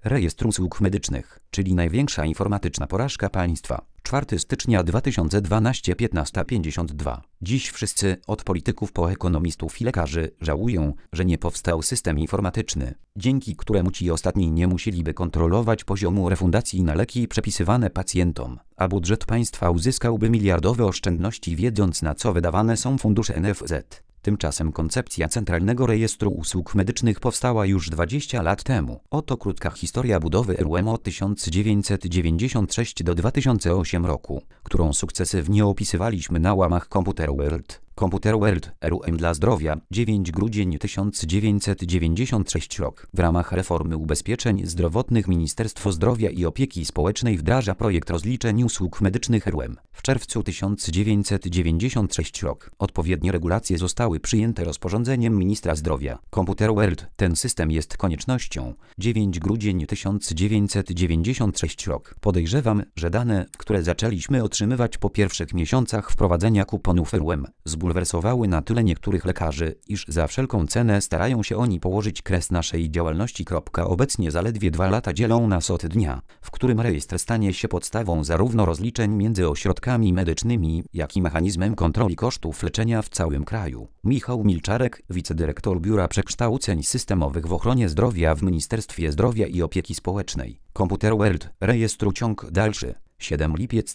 Rejestr Usług Medycznych, czyli największa informatyczna porażka państwa. 4 stycznia 2012 15:52. Dziś wszyscy, od polityków po ekonomistów i lekarzy, żałują, że nie powstał system informatyczny, dzięki któremu ci ostatni nie musieliby kontrolować poziomu refundacji na leki przepisywane pacjentom, a budżet państwa uzyskałby miliardowe oszczędności, wiedząc, na co wydawane są fundusze NFZ. Tymczasem koncepcja Centralnego Rejestru Usług Medycznych powstała już 20 lat temu. Oto krótka historia budowy RUM od 1996 do 2008 roku, którą sukcesywnie opisywaliśmy na łamach Computer World. Computer World, RUM dla zdrowia, 9 grudzień 1996 rok. W ramach reformy ubezpieczeń zdrowotnych Ministerstwo Zdrowia i Opieki Społecznej wdraża projekt rozliczeń usług medycznych RUM. W czerwcu 1996 rok. Odpowiednie regulacje zostały przyjęte rozporządzeniem ministra zdrowia. Computer World, ten system jest koniecznością. 9 grudzień 1996 rok. Podejrzewam, że dane, które zaczęliśmy otrzymywać po pierwszych miesiącach wprowadzenia kuponów RUM, zbulwersowały na tyle niektórych lekarzy, iż za wszelką cenę starają się oni położyć kres naszej działalności. Obecnie zaledwie 2 lata dzielą nas od dnia, w którym rejestr stanie się podstawą zarówno rozliczeń między ośrodkami medycznymi, jak i mechanizmem kontroli kosztów leczenia w całym kraju. Michał Milczarek, wicedyrektor Biura Przekształceń Systemowych w Ochronie Zdrowia w Ministerstwie Zdrowia i Opieki Społecznej. Computer World, rejestru ciąg dalszy. 7 lipiec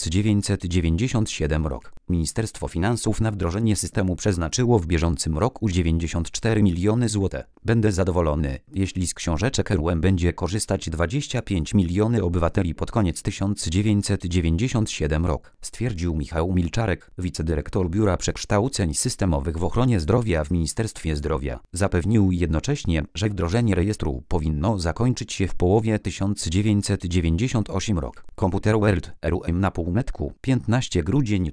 1997 rok. Ministerstwo Finansów na wdrożenie systemu przeznaczyło w bieżącym roku 94 miliony zł. Będę zadowolony, jeśli z książeczek RUM będzie korzystać 25 miliony obywateli pod koniec 1997 rok, stwierdził Michał Milczarek, wicedyrektor Biura Przekształceń Systemowych w Ochronie Zdrowia w Ministerstwie Zdrowia. Zapewnił jednocześnie, że wdrożenie rejestru powinno zakończyć się w połowie 1998 rok. Computer World, RUM na półmetku, 15 grudzień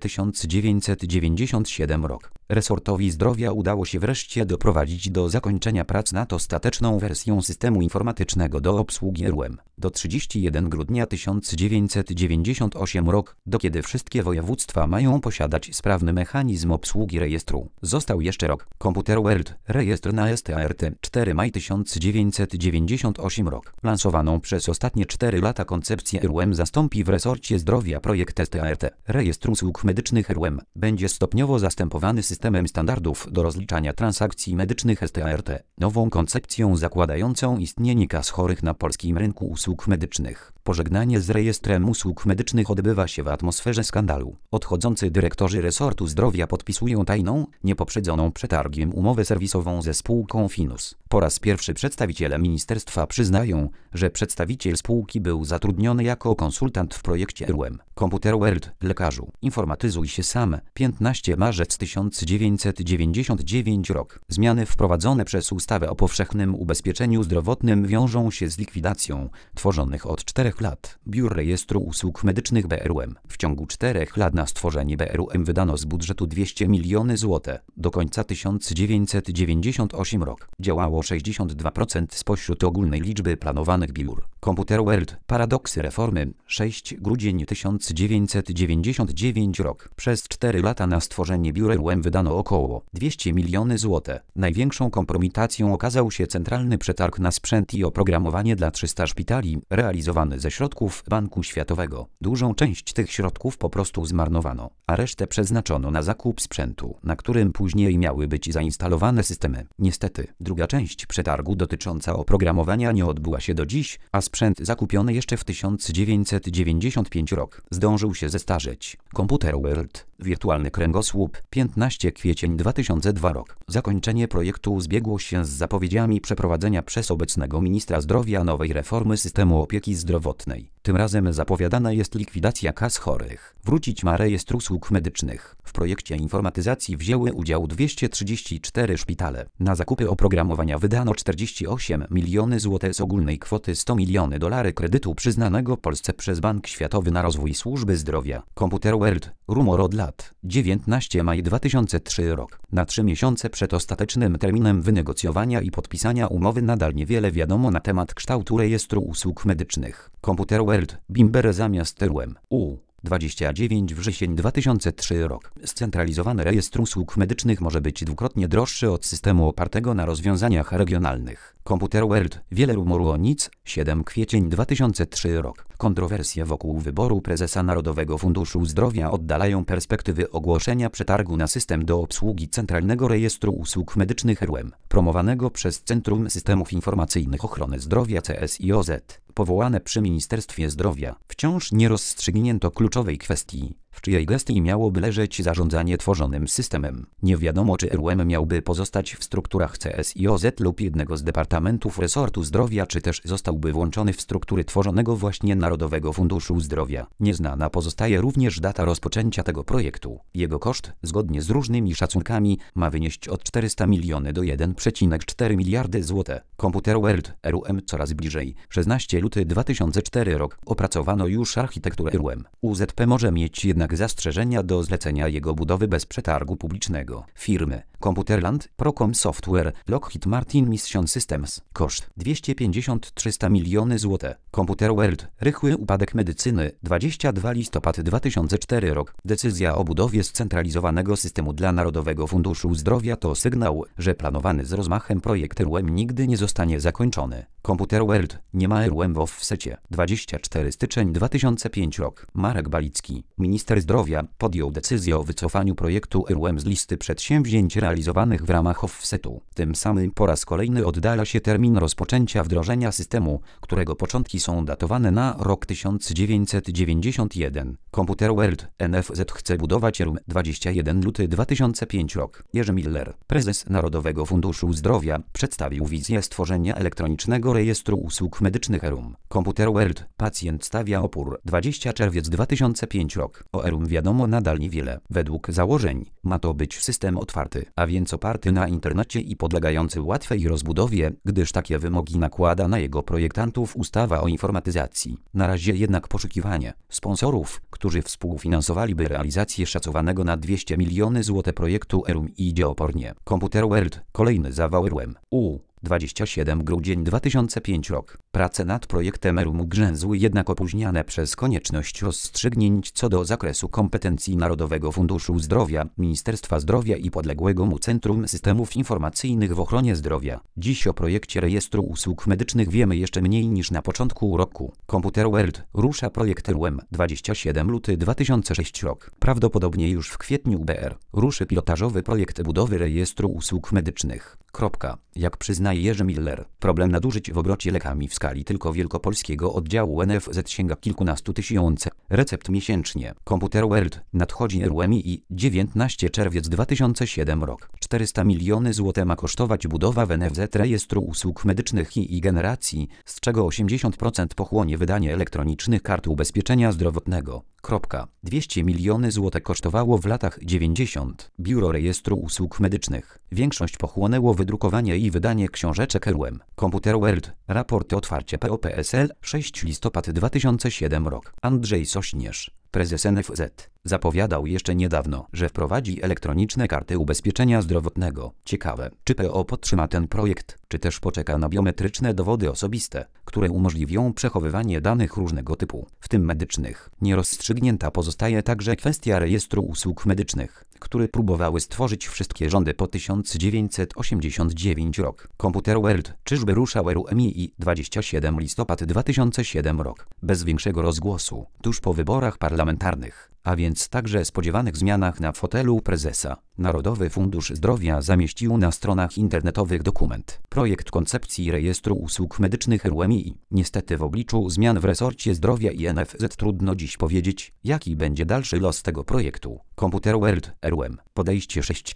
1997 rok. Resortowi zdrowia udało się wreszcie doprowadzić do zakończenia prac nad ostateczną wersją systemu informatycznego do obsługi RUM. Do 31 grudnia 1998 rok, do kiedy wszystkie województwa mają posiadać sprawny mechanizm obsługi rejestru. Został jeszcze rok. Computer World, rejestr na START, 4 maj 1998 rok. Lansowaną przez ostatnie 4 lata koncepcję RUM zastąpi w resorcie zdrowia projekt START. Rejestr usług medycznych RUM będzie stopniowo zastępowany systemem standardów do rozliczania transakcji medycznych START, nową koncepcją zakładającą istnienie kas chorych na polskim rynku usług medycznych. Pożegnanie z rejestrem usług medycznych odbywa się w atmosferze skandalu. Odchodzący dyrektorzy resortu zdrowia podpisują tajną, niepoprzedzoną przetargiem umowę serwisową ze spółką Finus. Po raz pierwszy przedstawiciele ministerstwa przyznają, że przedstawiciel spółki był zatrudniony jako konsultant w projekcie RUM. Computer World, lekarzu, informatyzuj się sam. 15 marzec 1999 rok. Zmiany wprowadzone przez ustawę o powszechnym ubezpieczeniu zdrowotnym wiążą się z likwidacją tworzonych od 4 lat biur rejestru usług medycznych BRUM. W ciągu 4 lat na stworzenie BRUM wydano z budżetu 200 miliony zł. Do końca 1998 rok działało 62% spośród ogólnej liczby planowanych biur. Computer World, paradoksy reformy, 6 grudzień 1999 rok. Przez 4 lata na stworzenie biur RUM wydano około 200 miliony zł. Największą kompromitacją okazał się centralny przetarg na sprzęt i oprogramowanie dla 300 szpitali, realizowany ze środków Banku Światowego. Dużą część tych środków po prostu zmarnowano, a resztę przeznaczono na zakup sprzętu, na którym później miały być zainstalowane systemy. Niestety, druga część przetargu dotycząca oprogramowania nie odbyła się do dziś, a sprzęt zakupiony jeszcze w 1995 rok zdążył się zestarzeć. Computer World, wirtualny kręgosłup, 15 kwiecień 2002 rok. Zakończenie projektu zbiegło się z zapowiedziami przeprowadzenia przez obecnego ministra zdrowia nowej reformy systemu opieki zdrowotnej. Tym razem zapowiadana jest likwidacja kas chorych. Wrócić ma rejestr usług medycznych. W projekcie informatyzacji wzięły udział 234 szpitale. Na zakupy oprogramowania wydano 48 miliony złotych z ogólnej kwoty $100 miliony kredytu przyznanego Polsce przez Bank Światowy na rozwój służby zdrowia. Computer World, rumor od lat. 19 maj 2003 rok. Na 3 miesiące przed ostatecznym terminem wynegocjowania i podpisania umowy nadal niewiele wiadomo na temat kształtu rejestru usług medycznych. Computer World, Bimber zamiast RUM. 29 wrzesień 2003 rok. Scentralizowany rejestr usług medycznych może być dwukrotnie droższy od systemu opartego na rozwiązaniach regionalnych. Komputer World. Wiele rumoru o nic. 7 kwiecień 2003 rok. Kontrowersje wokół wyboru prezesa Narodowego Funduszu Zdrowia oddalają perspektywy ogłoszenia przetargu na system do obsługi Centralnego Rejestru Usług Medycznych RUM, promowanego przez Centrum Systemów Informacyjnych Ochrony Zdrowia CSIOZ, powołane przy Ministerstwie Zdrowia. Wciąż nie rozstrzygnięto kluczowej kwestii, w czyjej gestii miałoby leżeć zarządzanie tworzonym systemem. Nie wiadomo, czy RUM miałby pozostać w strukturach CSIOZ lub jednego z departamentów resortu zdrowia, czy też zostałby włączony w struktury tworzonego właśnie Narodowego Funduszu Zdrowia. Nieznana pozostaje również data rozpoczęcia tego projektu. Jego koszt, zgodnie z różnymi szacunkami, ma wynieść od 400 milionów do 1,4 miliardy zł. Komputer World. RUM coraz bliżej. 16 luty 2004 rok. Opracowano już architekturę RUM. UZP może mieć jednak zastrzeżenia do zlecenia jego budowy bez przetargu publicznego. Firmy: Computerland, Procom Software, Lockheed Martin Mission Systems. Koszt: 250-300 milionów zł. Komputer World. Rychły upadek medycyny. 22 listopad 2004 rok. Decyzja o budowie scentralizowanego systemu dla Narodowego Funduszu Zdrowia to sygnał, że planowany z rozmachem projekt RUM nigdy nie zostanie zakończony. Komputer World. Nie ma RUM w offsecie. 24 styczeń 2005 rok. Marek Balicki, minister zdrowia, podjął decyzję o wycofaniu projektu RUM z listy przedsięwzięć realizowanych w ramach offsetu. Tym samym po raz kolejny oddala się termin rozpoczęcia wdrożenia systemu, którego początki są datowane na rok 1991. Komputer World. NFZ chce budować RUM. 21 luty 2005 rok. Jerzy Miller, prezes Narodowego Funduszu Zdrowia, przedstawił wizję stworzenia elektronicznego rejestru usług medycznych RUM. Komputer World. Pacjent stawia opór. 20 czerwiec 2005 rok. O RUM wiadomo nadal niewiele. Według założeń ma to być system otwarty, a więc oparty na internecie i podlegający łatwej rozbudowie, gdyż takie wymogi nakłada na jego projektantów ustawa o informatyzacji. Na razie jednak poszukiwanie sponsorów, którzy współfinansowaliby realizację szacowanego na 200 milionów zł projektu RUM idzie opornie. Komputer World. Kolejny zawał RUM. 27 grudzień 2005 rok. Prace nad projektem RUM grzęzły jednak opóźniane przez konieczność rozstrzygnięć co do zakresu kompetencji Narodowego Funduszu Zdrowia, Ministerstwa Zdrowia i podległego mu Centrum Systemów Informacyjnych w Ochronie Zdrowia. Dziś o projekcie Rejestru Usług Medycznych wiemy jeszcze mniej niż na początku roku. Komputer World. Rusza projekt RUM. 27 luty 2006 rok. Prawdopodobnie już w kwietniu BR ruszy pilotażowy projekt budowy Rejestru Usług Medycznych. Jak przyznaje Jerzy Miller, problem nadużyć w obrocie lekami w skali tylko wielkopolskiego oddziału NFZ sięga kilkunastu tysięcy recept miesięcznie. Komputer World. Nadchodzi RUMI. 19 czerwiec 2007 rok. 400 milionów zł ma kosztować budowa w NFZ Rejestru Usług Medycznych i generacji, z czego 80% pochłonie wydanie elektronicznych kart ubezpieczenia zdrowotnego. 200 milionów zł kosztowało w latach 90. Biuro Rejestru Usług Medycznych. Większość pochłonęło wydrukowanie i wydanie książeczek RUM. Komputer World. Raport otwarcie PO-PSL. 6 listopad 2007 rok. Andrzej Sośnierz, prezes NFZ, zapowiadał jeszcze niedawno, że wprowadzi elektroniczne karty ubezpieczenia zdrowotnego. Ciekawe, czy PO podtrzyma ten projekt, czy też poczeka na biometryczne dowody osobiste, które umożliwią przechowywanie danych różnego typu, w tym medycznych. Nierozstrzygnięta pozostaje także kwestia Rejestru Usług Medycznych, który próbowały stworzyć wszystkie rządy po 1989 rok. Komputer World. Czyżby ruszał RUMI? 27 listopad 2007 rok. Bez większego rozgłosu, tuż po wyborach parlamentarnych, a więc także spodziewanych zmianach na fotelu prezesa, Narodowy Fundusz Zdrowia zamieścił na stronach internetowych dokument. Projekt koncepcji Rejestru Usług Medycznych RUMI. Niestety w obliczu zmian w resorcie zdrowia i NFZ trudno dziś powiedzieć, jaki będzie dalszy los tego projektu. Komputer World. RUM. Podejście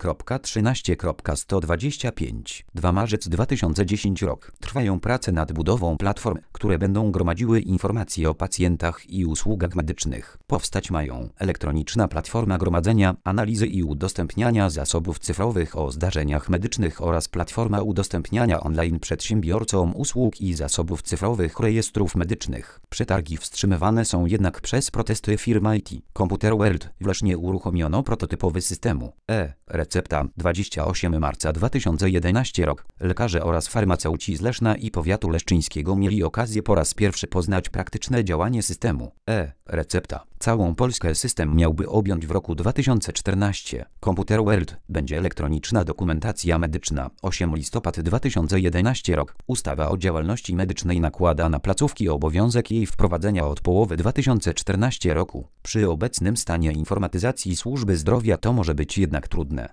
6.13.125. 2 marzec 2010 rok. Trwają prace nad budową platform, które będą gromadziły informacje o pacjentach i usługach medycznych. Powstać mają elektroniczna platforma gromadzenia, analizy i udostępniania zasobów cyfrowych o zdarzeniach medycznych oraz platforma udostępniania online przedsiębiorcom usług i zasobów cyfrowych rejestrów medycznych. Przetargi wstrzymywane są jednak przez protesty firm IT. Komputer World. W Lesznie uruchomiono prototypowy systemu e-recepta. 28 marca 2011 rok. Lekarze oraz farmaceuci z Leszna i powiatu leszczyńskiego mieli okazję po raz pierwszy poznać praktyczne działanie systemu e-recepta. Całą Polskę system miałby objąć w roku 2014. Komputer Better World będzie elektroniczna dokumentacja medyczna. 8 listopad 2011 rok. Ustawa o działalności medycznej nakłada na placówki obowiązek jej wprowadzenia od połowy 2014 roku. Przy obecnym stanie informatyzacji służby zdrowia to może być jednak trudne.